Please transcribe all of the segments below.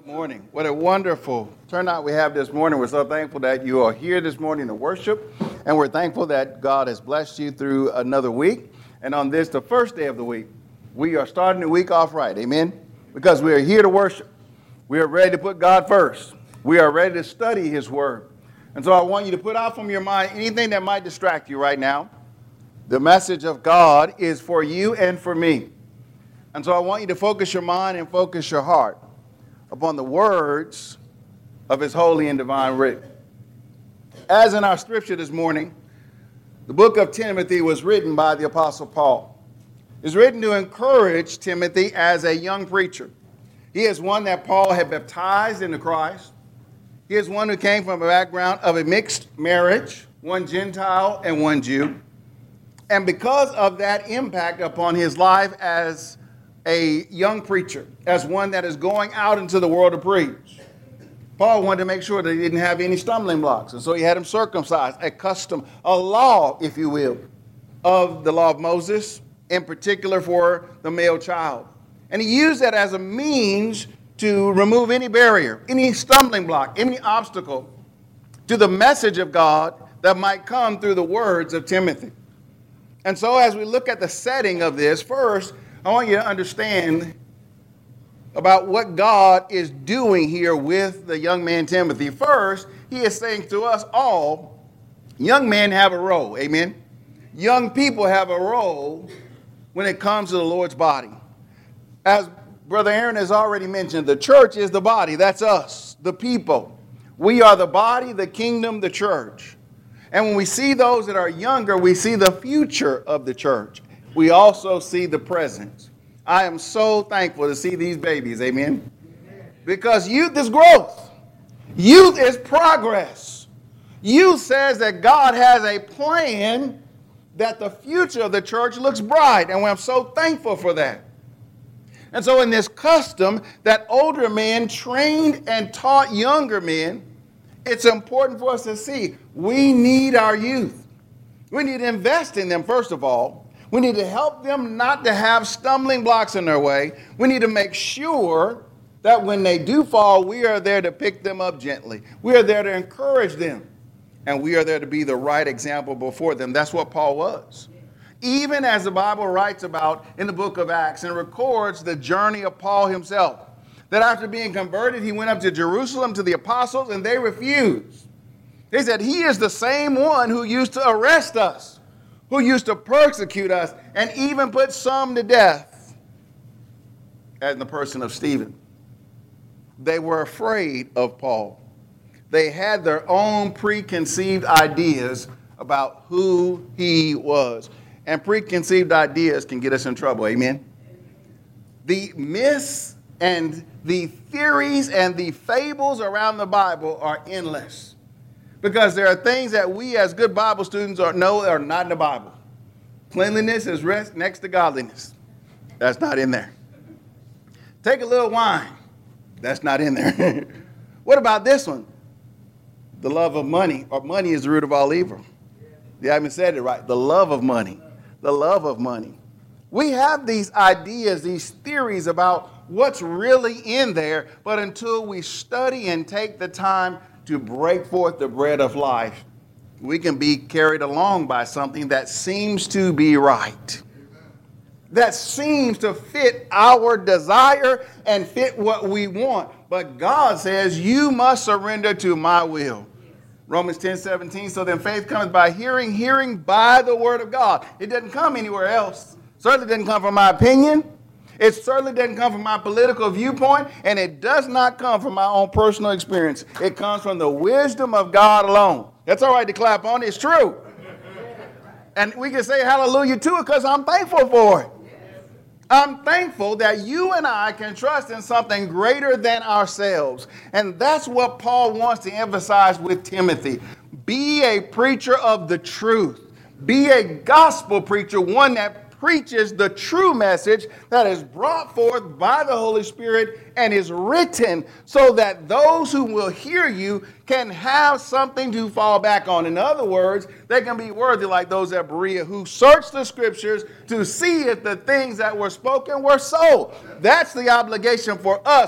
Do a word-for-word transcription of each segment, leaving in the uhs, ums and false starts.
Morning. What a wonderful turnout we have this morning. We're so thankful that you are here this morning to worship, and we're thankful that God has blessed you through another week. And on this, the first day of the week, we are starting the week off right, amen? Because we are here to worship. We are ready to put God first. We are ready to study His Word. And so I want you to put out from your mind anything that might distract you right now. The message of God is for you and for me. And so I want you to focus your mind and focus your heart upon the words of His holy and divine writ. As in our scripture this morning, the book of Timothy was written by the Apostle Paul. It's written to encourage Timothy as a young preacher. He is one that Paul had baptized into Christ. He is one who came from a background of a mixed marriage, one Gentile and one Jew. And because of that impact upon his life as a young preacher, as one that is going out into the world to preach, Paul wanted to make sure that he didn't have any stumbling blocks. And so he had him circumcised, a custom, a law, if you will, of the law of Moses, in particular for the male child. And he used that as a means to remove any barrier, any stumbling block, any obstacle to the message of God that might come through the words of Timothy. And so as we look at the setting of this, first, I want you to understand about what God is doing here with the young man Timothy. First, he is saying to us all, young men have a role, amen? Young people have a role when it comes to the Lord's body. As Brother Aaron has already mentioned, the church is the body. That's us, the people. We are the body, the kingdom, the church. And when we see those that are younger, we see the future of the church. We also see the present. I am so thankful to see these babies, amen? Because youth is growth. Youth is progress. Youth says that God has a plan that the future of the church looks bright, and I'm so thankful for that. And so in this custom that older men trained and taught younger men, it's important for us to see we need our youth. We need to invest in them, first of all. We need to help them not to have stumbling blocks in their way. We need to make sure that when they do fall, we are there to pick them up gently. We are there to encourage them. And we are there to be the right example before them. That's what Paul was. Even as the Bible writes about in the book of Acts and records the journey of Paul himself, that after being converted, he went up to Jerusalem to the apostles and they refused. They said, he is the same one who used to arrest us, who used to persecute us, and even put some to death, as in the person of Stephen. They were afraid of Paul. They had their own preconceived ideas about who he was. And preconceived ideas can get us in trouble, amen? The myths and the theories and the fables around the Bible are endless. Because there are things that we as good Bible students are, know are not in the Bible. Cleanliness is rest next to godliness. That's not in there. Take a little wine. That's not in there. What about this one? The love of money, or money is the root of all evil. You haven't said it right. The love of money. The love of money. We have these ideas, these theories about what's really in there, but until we study and take the time to break forth the bread of life, we can be carried along by something that seems to be right, that seems to fit our desire and fit what we want. But God says, you must surrender to my will. Romans ten seventeen, so then faith comes by hearing, hearing by the word of God. It doesn't come anywhere else. Certainly doesn't come from my opinion. It certainly doesn't come from my political viewpoint, and it does not come from my own personal experience. It comes from the wisdom of God alone. That's all right to clap on. It's true. And we can say hallelujah to it because I'm thankful for it. I'm thankful that you and I can trust in something greater than ourselves. And that's what Paul wants to emphasize with Timothy. Be a preacher of the truth. Be a gospel preacher, one that preaches the true message that is brought forth by the Holy Spirit and is written so that those who will hear you can have something to fall back on. In other words, they can be worthy like those at Berea who searched the scriptures to see if the things that were spoken were so. That's the obligation for us.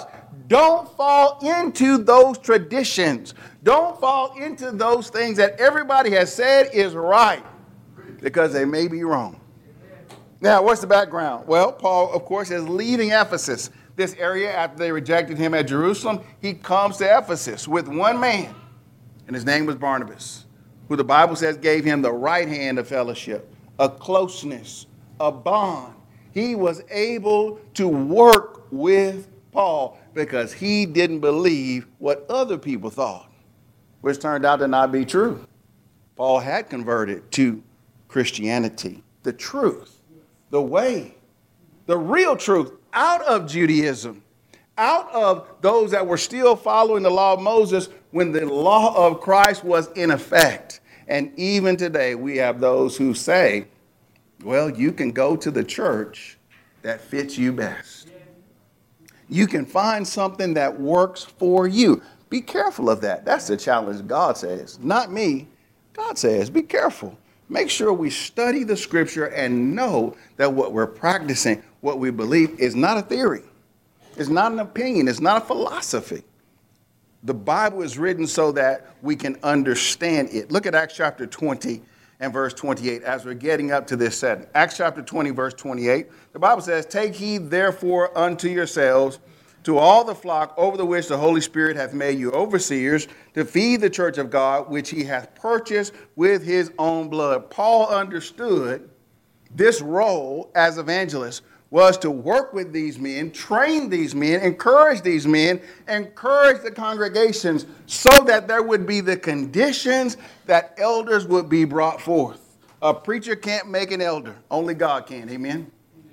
Don't fall into those traditions. Don't fall into those things that everybody has said is right, because they may be wrong. Now, what's the background? Well, Paul, of course, is leaving Ephesus, this area, after they rejected him at Jerusalem. He comes to Ephesus with one man, and his name was Barnabas, who the Bible says gave him the right hand of fellowship, a closeness, a bond. He was able to work with Paul because he didn't believe what other people thought, which turned out to not be true. Paul had converted to Christianity, the truth, the way, the real truth, out of Judaism, out of those that were still following the law of Moses when the law of Christ was in effect. And even today, we have those who say, well, you can go to the church that fits you best. You can find something that works for you. Be careful of that. That's the challenge God says, not me. God says, be careful. Make sure we study the scripture and know that what we're practicing, what we believe, is not a theory. It's not an opinion. It's not a philosophy. The Bible is written so that we can understand it. Look at Acts chapter twenty and verse twenty-eight as we're getting up to this setting. Acts chapter twenty, verse twenty-eight. The Bible says, take heed therefore unto yourselves, to all the flock over the which the Holy Spirit hath made you overseers, to feed the church of God, which he hath purchased with his own blood. Paul understood this role as evangelist was to work with these men, train these men, encourage these men, encourage the congregations so that there would be the conditions that elders would be brought forth. A preacher can't make an elder. Only God can. Amen?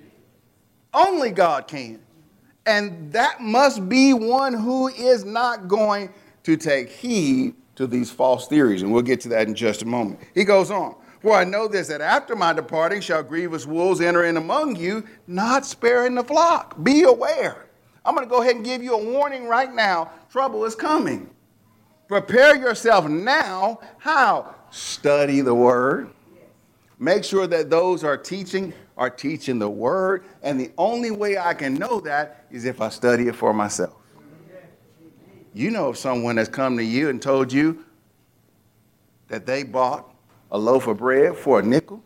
Only God can. And that must be one who is not going to take heed to these false theories. And we'll get to that in just a moment. He goes on. For I know this, that after my departing shall grievous wolves enter in among you, not sparing the flock. Be aware. I'm going to go ahead and give you a warning right now. Trouble is coming. Prepare yourself now. How? Study the word. Make sure that those are teaching are teaching the word. And the only way I can know that is if I study it for myself. You know if someone has come to you and told you that they bought a loaf of bread for a nickel,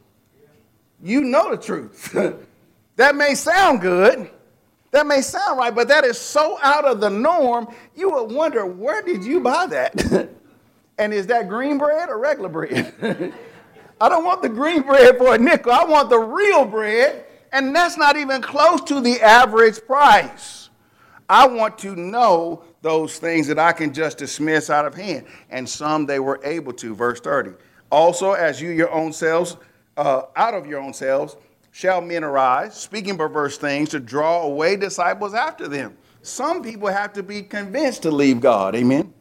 you know the truth. That may sound good. That may sound right, but that is so out of the norm, you would wonder, where did you buy that? And is that green bread or regular bread? I don't want the green bread for a nickel. I want the real bread, and that's not even close to the average price. I want to know those things that I can just dismiss out of hand, and some they were able to. Verse thirty. Also, as you your own selves, uh, out of your own selves, shall men arise, speaking perverse things to draw away disciples after them. Some people have to be convinced to leave God. Amen.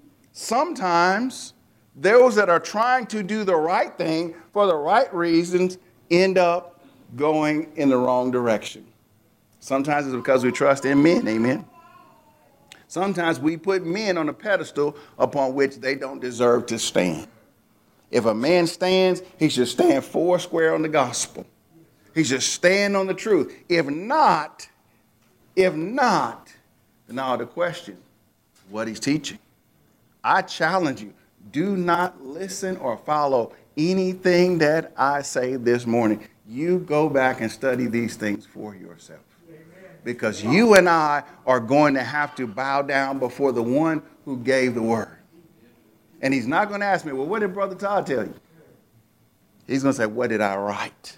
Sometimes those that are trying to do the right thing for the right reasons end up going in the wrong direction. Sometimes it's because we trust in men. Amen. Sometimes we put men on a pedestal upon which they don't deserve to stand. If a man stands, he should stand four square on the gospel. He should stand on the truth. If not, if not, now the question, what he's teaching. I challenge you, do not listen or follow anything that I say this morning. You go back and study these things for yourself. Because you and I are going to have to bow down before the one who gave the word. And he's not going to ask me, well, what did Brother Todd tell you? He's going to say, what did I write?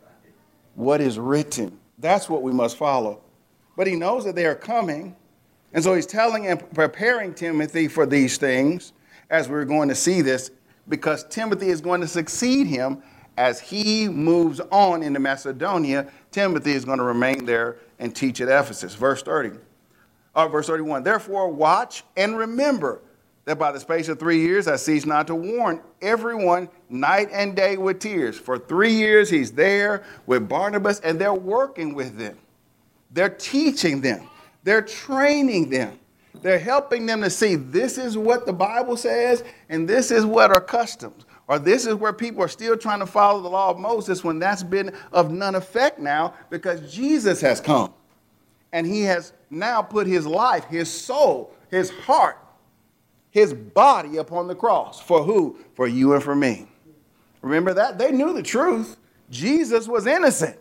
What is written? That's what we must follow. But he knows that they are coming. And so he's telling and preparing Timothy for these things, as we're going to see this, because Timothy is going to succeed him as he moves on into Macedonia. Timothy is going to remain there and teach at Ephesus. Verse thirty, uh, verse thirty-one. Therefore, watch and remember that by the space of three years I cease not to warn everyone night and day with tears. For three years he's there with Barnabas, and they're working with them. They're teaching them. They're training them. They're helping them to see this is what the Bible says, and this is what are customs. Or this is where people are still trying to follow the law of Moses when that's been of none effect now because Jesus has come. And he has now put his life, his soul, his heart, his body upon the cross. For who? For you and for me. Remember that? They knew the truth. Jesus was innocent.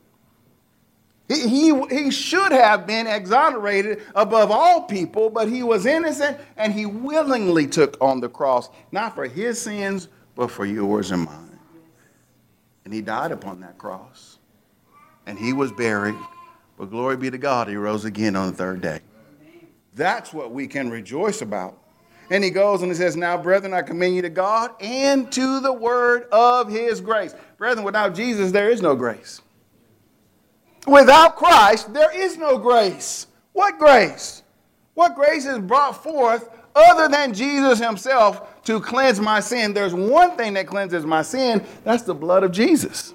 He, he, he should have been exonerated above all people, but he was innocent, and he willingly took on the cross, not for his sins, but for yours and mine. And he died upon that cross. And he was buried. But glory be to God, he rose again on the third day. That's what we can rejoice about. And he goes and he says, now, brethren, I commend you to God and to the word of his grace. Brethren, without Jesus, there is no grace. Without Christ, there is no grace. What grace? What grace is brought forth other than Jesus himself to cleanse my sin? There's one thing that cleanses my sin. That's the blood of Jesus.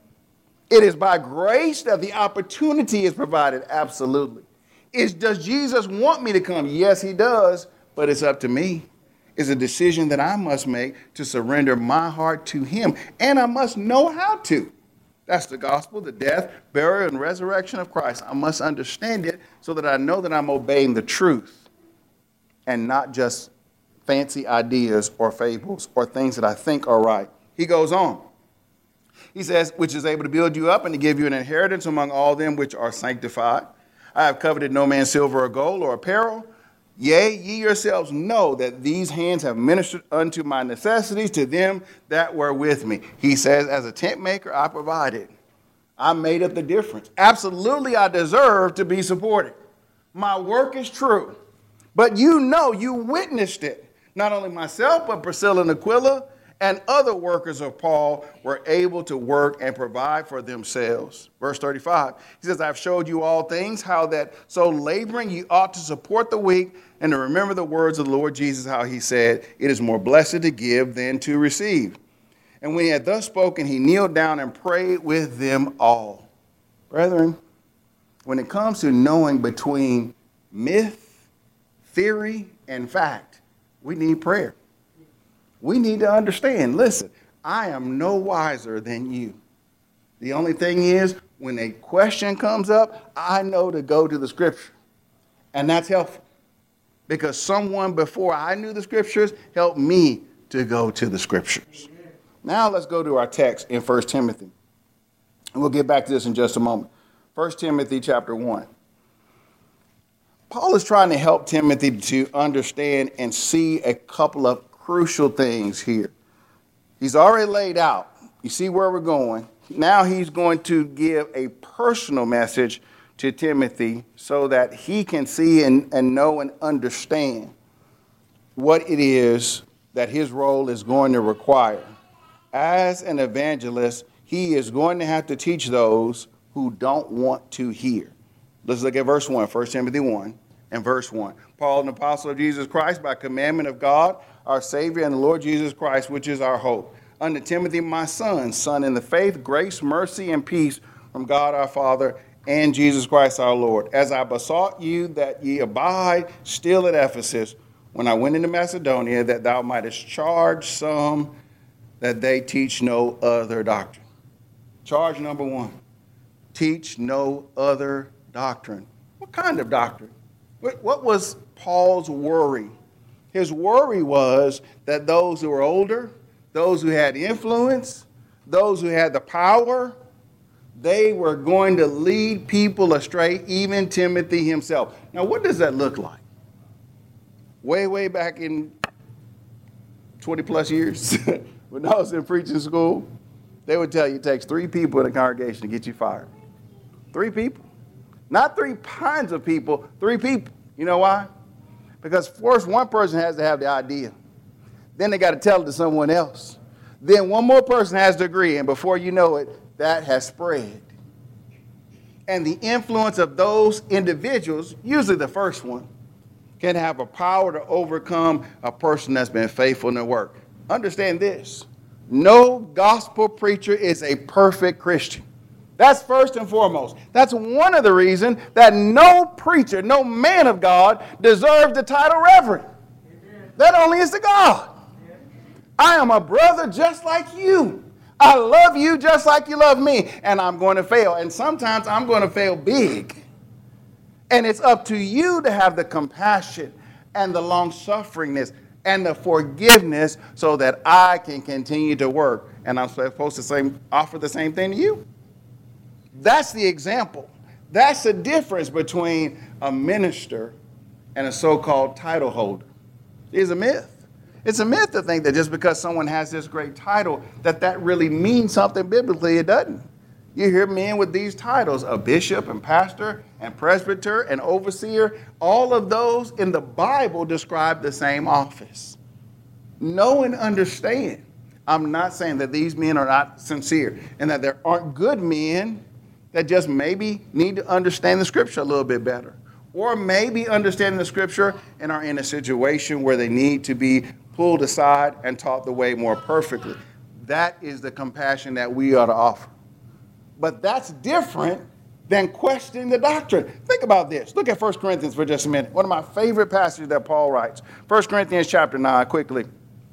It is by grace that the opportunity is provided. Absolutely. Is, does Jesus want me to come? Yes, he does. But it's up to me. It's a decision that I must make to surrender my heart to him. And I must know how to. That's the gospel, the death, burial, and resurrection of Christ. I must understand it so that I know that I'm obeying the truth and not just fancy ideas or fables or things that I think are right. He goes on. He says, which is able to build you up and to give you an inheritance among all them which are sanctified. I have coveted no man's silver or gold or apparel. Yea, ye yourselves know that these hands have ministered unto my necessities to them that were with me. He says, as a tent maker, I provided. I made up the difference. Absolutely, I deserve to be supported. My work is true. But you know, you witnessed it. Not only myself, but Priscilla and Aquila and other workers of Paul were able to work and provide for themselves. Verse thirty-five, he says, I've showed you all things, how that so laboring you ought to support the weak and to remember the words of the Lord Jesus, how he said, it is more blessed to give than to receive. And when he had thus spoken, he kneeled down and prayed with them all. Brethren, when it comes to knowing between myth, theory, and fact, we need prayer. We need to understand, listen, I am no wiser than you. The only thing is, when a question comes up, I know to go to the scripture. And that's helpful. Because someone before I knew the scriptures helped me to go to the scriptures. Now let's go to our text in First Timothy. And we'll get back to this in just a moment. First Timothy chapter one. Paul is trying to help Timothy to understand and see a couple of crucial things here. He's already laid out. You see where we're going. Now he's going to give a personal message to Timothy so that he can see and, and know and understand what it is that his role is going to require. As an evangelist, he is going to have to teach those who don't want to hear. Let's look at verse one, First Timothy one and verse one. Paul, an apostle of Jesus Christ, by commandment of God, our Savior, and the Lord Jesus Christ, which is our hope. Unto Timothy, my son, son in the faith, grace, mercy, and peace from God our Father and Jesus Christ our Lord. As I besought you that ye abide still at Ephesus, when I went into Macedonia, that thou mightest charge some that they teach no other doctrine. Charge number one, teach no other doctrine. What kind of doctrine? What was Paul's worry? His worry was that those who were older, those who had influence, those who had the power, they were going to lead people astray, even Timothy himself. Now, what does that look like? Way, way back in twenty plus years, when I was in preaching school, they would tell you it takes three people in a congregation to get you fired. Three people. Not three kinds of people, three people. You know why? Because first, one person has to have the idea. Then they got to tell it to someone else. Then one more person has to agree. And before you know it, that has spread. And the influence of those individuals, usually the first one, can have a power to overcome a person that's been faithful in their work. Understand this. No gospel preacher is a perfect Christian. That's first and foremost. That's one of the reasons that no preacher, no man of God deserves the title reverend. Amen. That only is to God. Amen. I am a brother just like you. I love you just like you love me. And I'm going to fail. And sometimes I'm going to fail big. And it's up to you to have the compassion and the long-sufferingness and the forgiveness so that I can continue to work. And I'm supposed to same, offer the same thing to you. That's the example. That's the difference between a minister and a so-called title holder. It's a myth. It's a myth to think that just because someone has this great title, that that really means something biblically. It doesn't. You hear men with these titles, a bishop and pastor and presbyter and overseer. All of those in the Bible describe the same office. Know and understand. I'm not saying that these men are not sincere and that there aren't good men that just maybe need to understand the scripture a little bit better. Or maybe understanding the scripture and are in a situation where they need to be pulled aside and taught the way more perfectly. That is the compassion that we ought to offer. But that's different than questioning the doctrine. Think about this. Look at First Corinthians for just a minute. One of my favorite passages that Paul writes. First Corinthians chapter nine, quickly.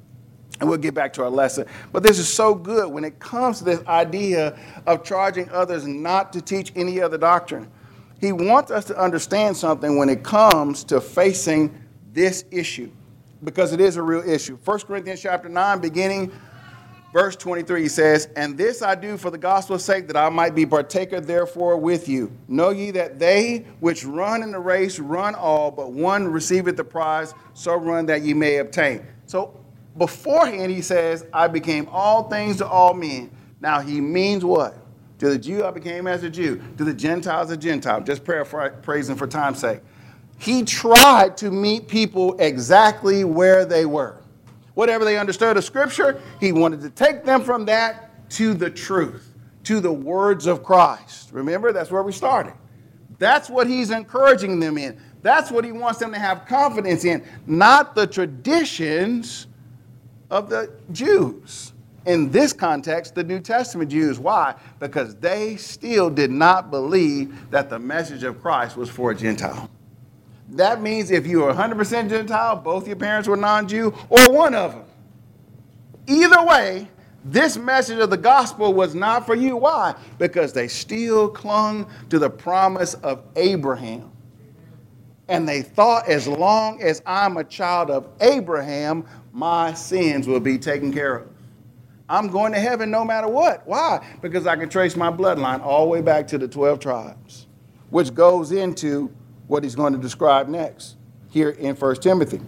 And we'll get back to our lesson. But this is so good when it comes to this idea of charging others not to teach any other doctrine. He wants us to understand something when it comes to facing this issue, because it is a real issue. First Corinthians chapter nine, beginning verse twenty-three, he says, "And this I do for the gospel's sake, that I might be partaker therefore with you. Know ye that they which run in the race run all, but one receiveth the prize, so run that ye may obtain." So beforehand he says, I became all things to all men. Now he means what? To the Jew I became as a Jew. To the Gentiles a Gentile. Just paraphrasing for time's sake. He tried to meet people exactly where they were. Whatever they understood of Scripture, he wanted to take them from that to the truth, to the words of Christ. Remember, that's where we started. That's what he's encouraging them in. That's what he wants them to have confidence in, not the traditions of the Jews. In this context, the New Testament Jews. Why? Because they still did not believe that the message of Christ was for a Gentile. That means if you were one hundred percent Gentile, both your parents were non-Jew, or one of them. Either way, this message of the gospel was not for you. Why? Because they still clung to the promise of Abraham. And they thought, as long as I'm a child of Abraham, my sins will be taken care of. I'm going to heaven no matter what. Why? Because I can trace my bloodline all the way back to the twelve tribes, which goes into what he's going to describe next here in First Timothy.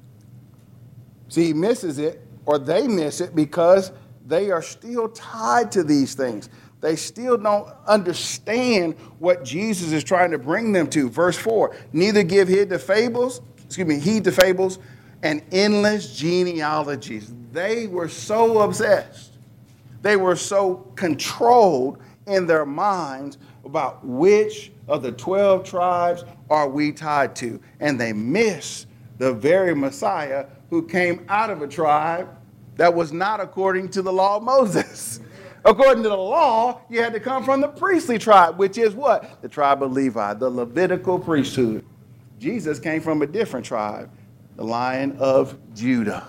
See, he misses it, or they miss it, because they are still tied to these things. They still don't understand what Jesus is trying to bring them to. Verse four, neither give heed to fables, excuse me, heed to fables and endless genealogies. They were so obsessed. They were so controlled in their minds about which of the twelve tribes are we tied to. And they miss the very Messiah who came out of a tribe that was not according to the law of Moses. According to the law, you had to come from the priestly tribe, which is what? The tribe of Levi, the Levitical priesthood. Jesus came from a different tribe, the Lion of Judah.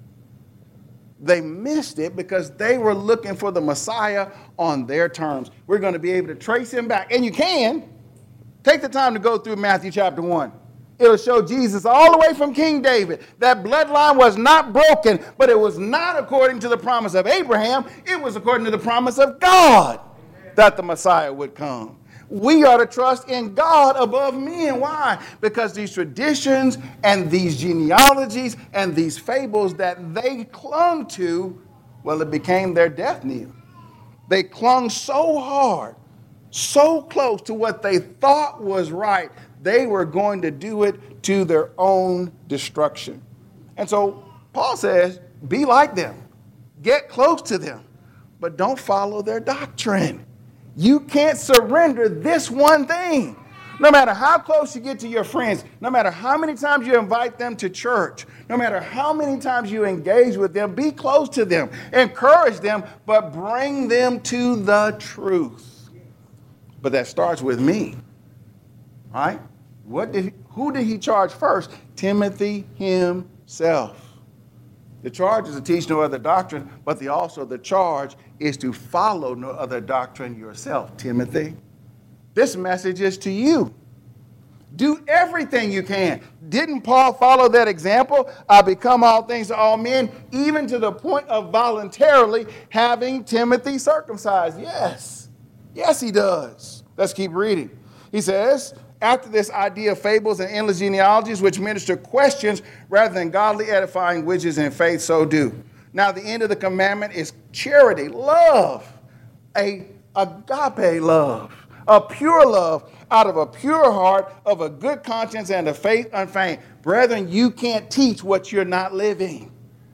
They missed it because they were looking for the Messiah on their terms. We're going to be able to trace him back. And you can. Take the time to go through Matthew chapter one. It'll show Jesus all the way from King David. That bloodline was not broken, but it was not according to the promise of Abraham. It was according to the promise of God that the Messiah would come. We are to trust in God above men. Why? Because these traditions and these genealogies and these fables that they clung to, well, it became their death knell. They clung so hard, so close to what they thought was right, they were going to do it to their own destruction. And so Paul says, be like them. Get close to them, but don't follow their doctrine. You can't surrender this one thing. No matter how close you get to your friends, no matter how many times you invite them to church, no matter how many times you engage with them, be close to them, encourage them, but bring them to the truth. But that starts with me. All right? What did he, who did he charge first? Timothy himself. The charge is to teach no other doctrine, but the also the charge is to follow no other doctrine yourself, Timothy. This message is to you. Do everything you can. Didn't Paul follow that example? I become all things to all men, even to the point of voluntarily having Timothy circumcised. Yes. Yes, he does. Let's keep reading. He says, after this idea of fables and endless genealogies, which minister questions rather than godly edifying wishes in faith, so do. Now, the end of the commandment is charity, love, a agape love, a pure love out of a pure heart, of a good conscience, and a faith unfeigned. Brethren, you can't teach what you're not living.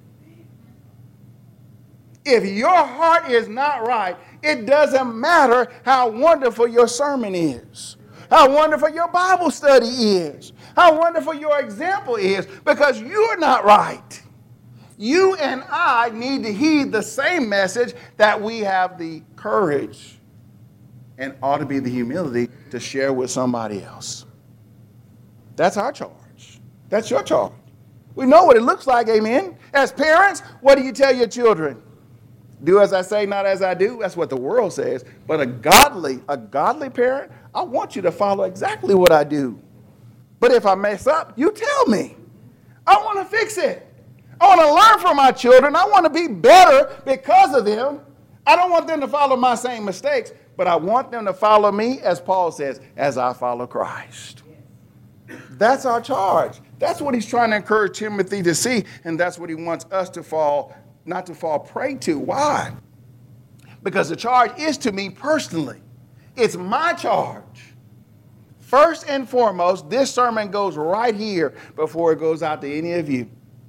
If your heart is not right, it doesn't matter how wonderful your sermon is, how wonderful your Bible study is, how wonderful your example is, because you're not right. You and I need to heed the same message, that we have the courage and ought to be the humility to share with somebody else. That's our charge. That's your charge. We know what it looks like, amen. As parents, what do you tell your children? Do as I say, not as I do. That's what the world says. But a godly, a godly parent, I want you to follow exactly what I do. But if I mess up, you tell me. I want to fix it. I want to learn from my children. I want to be better because of them. I don't want them to follow my same mistakes, but I want them to follow me, as Paul says, as I follow Christ. That's our charge. That's what he's trying to encourage Timothy to see, and that's what he wants us to fall, not to fall prey to. Why? Because the charge is to me personally. It's my charge. First and foremost, this sermon goes right here before it goes out to any of you.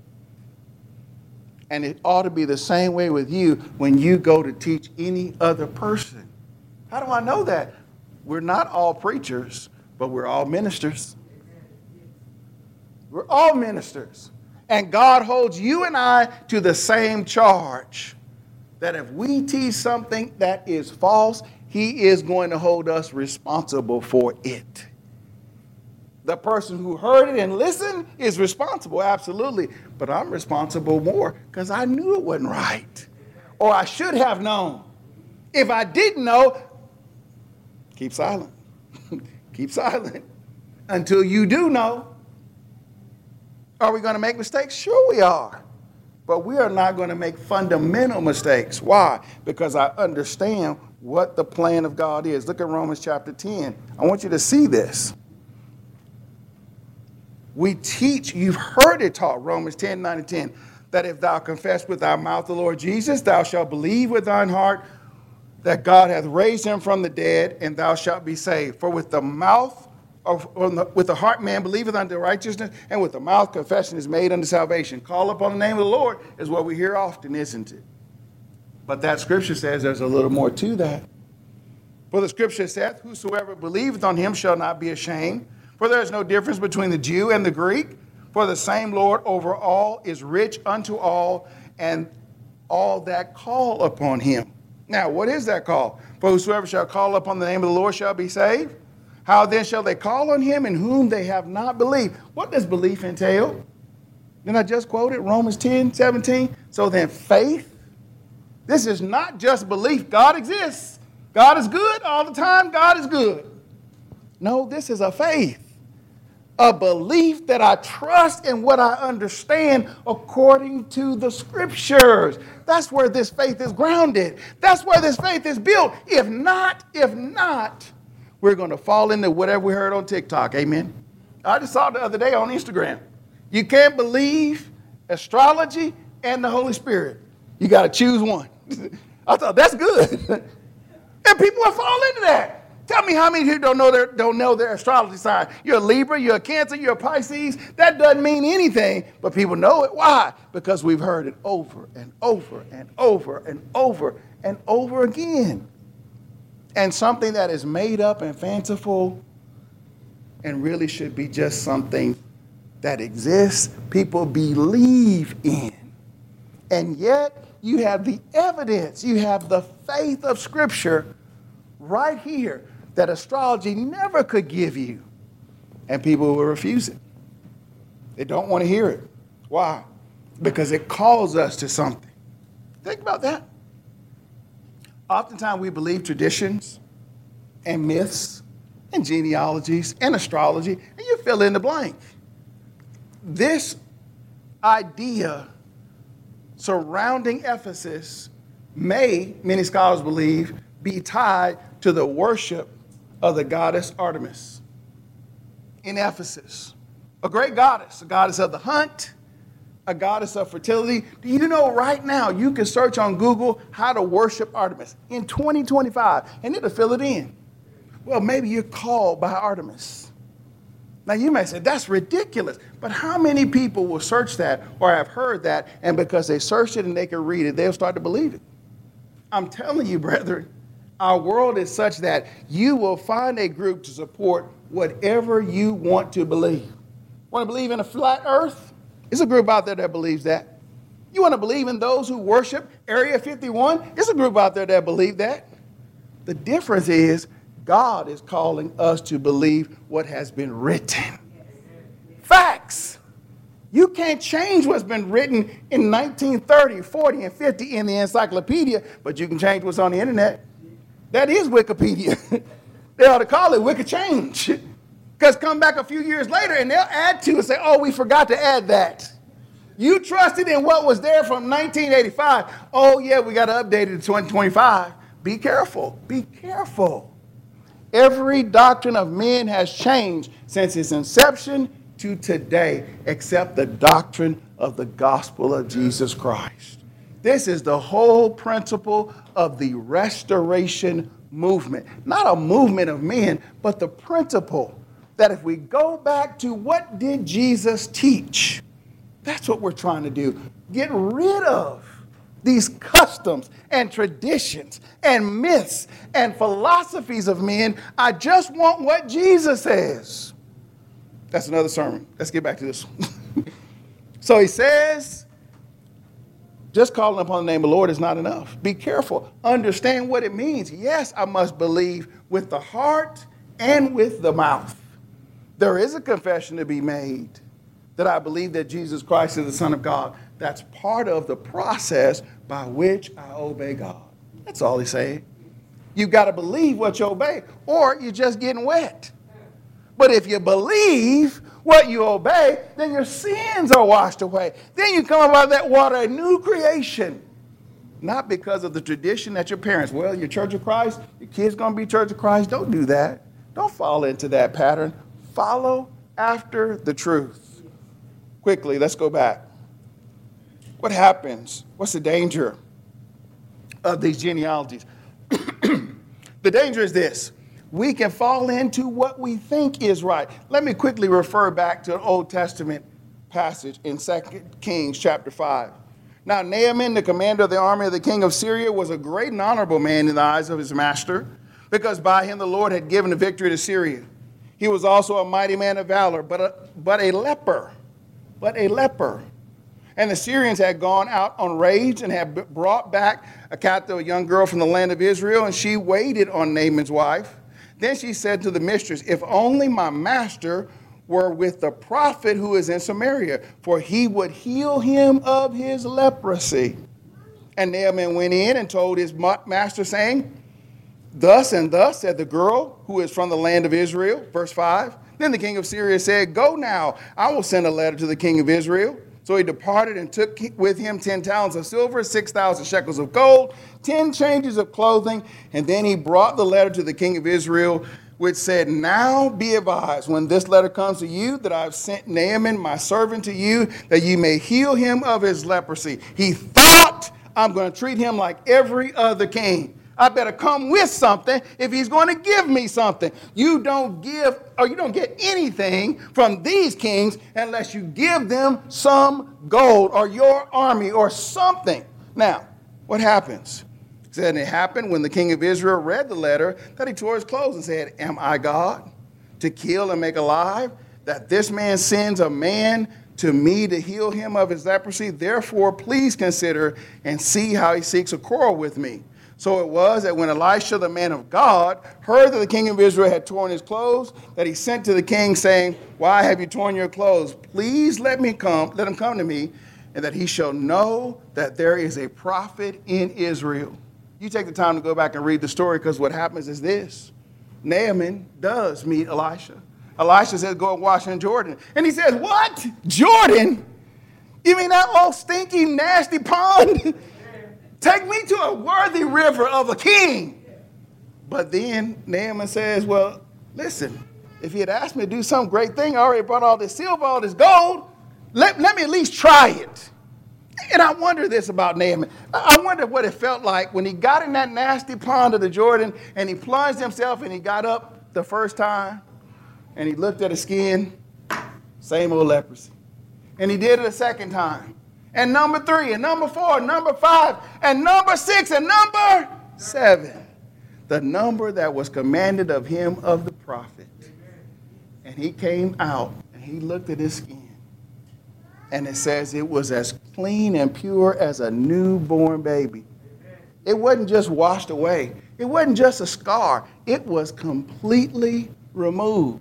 And it ought to be the same way with you when you go to teach any other person. How do I know that? We're not all preachers, but we're all ministers. We're all ministers. And God holds you and I to the same charge, that if we teach something that is false, he is going to hold us responsible for it. The person who heard it and listened is responsible, absolutely. But I'm responsible more because I knew it wasn't right. Or I should have known. If I didn't know, keep silent. Keep silent until you do know. Are we going to make mistakes? Sure we are. But we are not going to make fundamental mistakes. Why? Because I understand what the plan of God is. Look at Romans chapter ten. I want you to see this. We teach, you've heard it taught, Romans ten, nine and ten, that if thou confess with thy mouth the Lord Jesus, thou shalt believe with thine heart that God hath raised him from the dead, and thou shalt be saved. For with the mouth, of, or the, with the heart man believeth unto righteousness, and with the mouth confession is made unto salvation. Call upon the name of the Lord is what we hear often, isn't it? But that scripture says there's a little more to that. For the scripture saith, whosoever believeth on him shall not be ashamed. For there is no difference between the Jew and the Greek. For the same Lord over all is rich unto all, and all that call upon him. Now, what is that call? For whosoever shall call upon the name of the Lord shall be saved. How then shall they call on him in whom they have not believed? What does belief entail? Then I just quoted Romans ten, seventeen. So then faith, this is not just belief. God exists. God is good all the time. God is good. No, this is a faith. A belief that I trust in what I understand according to the scriptures. That's where this faith is grounded. That's where this faith is built. If not, if not, we're going to fall into whatever we heard on TikTok. Amen. I just saw it the other day on Instagram. You can't believe astrology and the Holy Spirit. You got to choose one. I thought that's good. And people are falling into that. Tell me how many here don't know their don't know their astrology sign. You're a Libra, you're a Cancer, you're a Pisces. That doesn't mean anything, but people know it. Why? Because we've heard it over and over and over and over and over again. And something that is made up and fanciful and really should be just something that exists, people believe in. And yet you have the evidence, you have the faith of Scripture right here that astrology never could give you. And people will refuse it. They don't want to hear it. Why? Because it calls us to something. Think about that. Oftentimes we believe traditions and myths and genealogies and astrology, and you fill in the blank. This idea surrounding Ephesus may, many scholars believe, be tied to the worship of the goddess Artemis in Ephesus. A great goddess, a goddess of the hunt, a goddess of fertility. Do you know right now you can search on Google how to worship Artemis in twenty twenty-five, and it'll fill it in. Well, maybe you're called by Artemis. Now, you may say, that's ridiculous. But how many people will search that or have heard that, and because they searched it and they can read it, they'll start to believe it? I'm telling you, brethren, our world is such that you will find a group to support whatever you want to believe. Want to believe in a flat earth? There's a group out there that believes that. You want to believe in those who worship Area fifty-one? There's a group out there that believe that. The difference is God is calling us to believe what has been written. Facts. You can't change what's been written in nineteen thirty, forty, and fifty in the encyclopedia, but you can change what's on the internet. That is Wikipedia. They ought to call it Wiki Change. Because come back a few years later and they'll add to and say, oh, we forgot to add that. You trusted in what was there from nineteen eighty-five. Oh, yeah, we got to update it to twenty twenty-five. Be careful. Be careful. Every doctrine of men has changed since its inception to today, except the doctrine of the gospel of Jesus Christ. This is the whole principle of the restoration movement. Not a movement of men, but the principle that if we go back to what did Jesus teach, that's what we're trying to do. Get rid of these customs and traditions and myths and philosophies of men. I just want what Jesus says. That's another sermon. Let's get back to this one. So he says, just calling upon the name of the Lord is not enough. Be careful. Understand what it means. Yes, I must believe with the heart and with the mouth. There is a confession to be made that I believe that Jesus Christ is the Son of God. That's part of the process by which I obey God. That's all he's saying. You've got to believe what you obey, or you're just getting wet. But if you believe what you obey, then your sins are washed away. Then you come up out of that water a new creation. Not because of the tradition that your parents, well, your Church of Christ, your kid's going to be Church of Christ. Don't do that. Don't fall into that pattern. Follow after the truth. Quickly, let's go back. What happens? What's the danger of these genealogies? The danger is this. We can fall into what we think is right. Let me quickly refer back to an Old Testament passage in Second Kings chapter five. Now, Naaman, the commander of the army of the king of Syria, was a great and honorable man in the eyes of his master, because by him the Lord had given the victory to Syria. He was also a mighty man of valor, but a, but a leper, but a leper. And the Syrians had gone out on raids and had brought back a captive, a young girl from the land of Israel, and she waited on Naaman's wife. Then she said to the mistress, if only my master were with the prophet who is in Samaria, for he would heal him of his leprosy. And Naaman went in and told his master, saying, thus and thus said the girl who is from the land of Israel. Verse five. Then the king of Syria said, go now, I will send a letter to the king of Israel. So he departed and took with him ten talents of silver, six thousand shekels of gold, ten changes of clothing. And then he brought the letter to the king of Israel, which said, now be advised, when this letter comes to you, that I have sent Naaman, my servant, to you, that you may heal him of his leprosy. He thought, I'm going to treat him like every other king. I better come with something if he's going to give me something. You don't give, or you don't get anything from these kings unless you give them some gold or your army or something. Now, what happens? It said, it happened when the king of Israel read the letter that he tore his clothes and said, am I God to kill and make alive, that this man sends a man to me to heal him of his leprosy? Therefore, please consider and see how he seeks a quarrel with me. So it was that when Elisha, the man of God, heard that the king of Israel had torn his clothes, that he sent to the king, saying, why have you torn your clothes? Please let me come, let him come to me, and that he shall know that there is a prophet in Israel. You take the time to go back and read the story, because what happens is this. Naaman does meet Elisha. Elisha says, go and wash in Jordan. And he says, what? Jordan? You mean that old stinky, nasty pond? Take me to a worthy river of a king. But then Naaman says, well, listen, if he had asked me to do some great thing, I already brought all this silver, all this gold. Let, let me at least try it. And I wonder this about Naaman. I wonder what it felt like when he got in that nasty pond of the Jordan and he plunged himself and he got up the first time and he looked at his skin, same old leprosy. And he did it a second time. And number three, and number four, and number five, and number six, and number seven. The number that was commanded of him of the prophet. And he came out and he looked at his skin. And it says it was as clean and pure as a newborn baby. It wasn't just washed away. It wasn't just a scar. It was completely removed.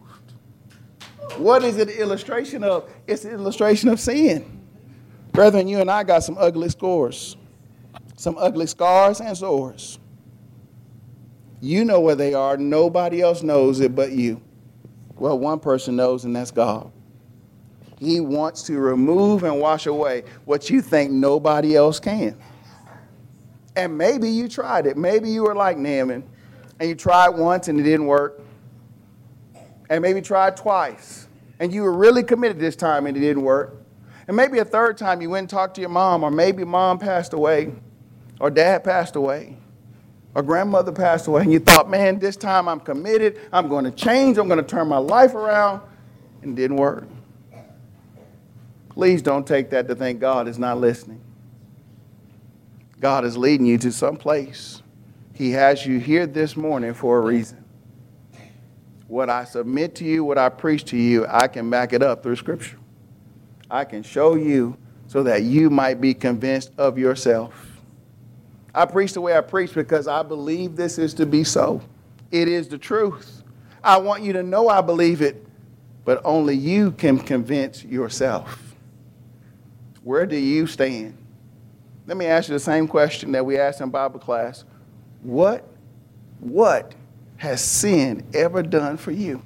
What is it an illustration of? It's an illustration of sin. Brethren, you and I got some ugly scores. Some ugly scars and sores. You know where they are. Nobody else knows it but you. Well, one person knows, and that's God. He wants to remove and wash away what you think nobody else can. And maybe you tried it. Maybe you were like Naaman, and you tried once and it didn't work. And maybe you tried twice, and you were really committed this time and it didn't work. And maybe a third time you went and talked to your mom, or maybe mom passed away, or dad passed away, or grandmother passed away, and you thought, man, this time I'm committed, I'm going to change, I'm going to turn my life around, and it didn't work. Please don't take that to think God is not listening. God is leading you to some place. He has you here this morning for a reason. What I submit to you, what I preach to you, I can back it up through Scripture. I can show you so that you might be convinced of yourself. I preach the way I preach because I believe this is to be so. It is the truth. I want you to know I believe it, but only you can convince yourself. Where do you stand? Let me ask you the same question that we asked in Bible class. What, what has sin ever done for you?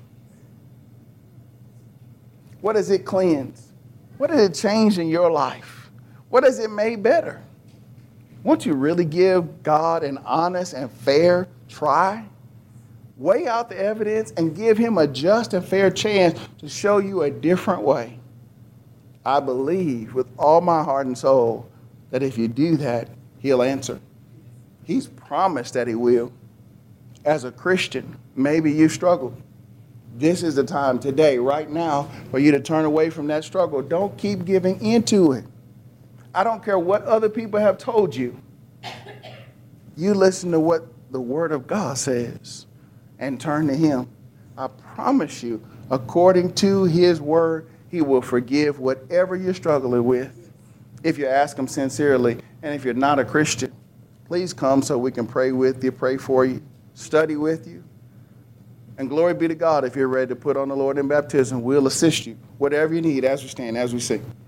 What has it cleansed? What has it changed in your life? What has it made better? Won't you really give God an honest and fair try? Weigh out the evidence and give him a just and fair chance to show you a different way. I believe with all my heart and soul that if you do that, he'll answer. He's promised that he will. As a Christian, maybe you struggled. This is the time today, right now, for you to turn away from that struggle. Don't keep giving into it. I don't care what other people have told you. You listen to what the Word of God says and turn to him. I promise you, according to his word, he will forgive whatever you're struggling with if you ask him sincerely. And if you're not a Christian, please come so we can pray with you, pray for you, study with you. And glory be to God, if you're ready to put on the Lord in baptism, we'll assist you. Whatever you need as we stand, as we sing.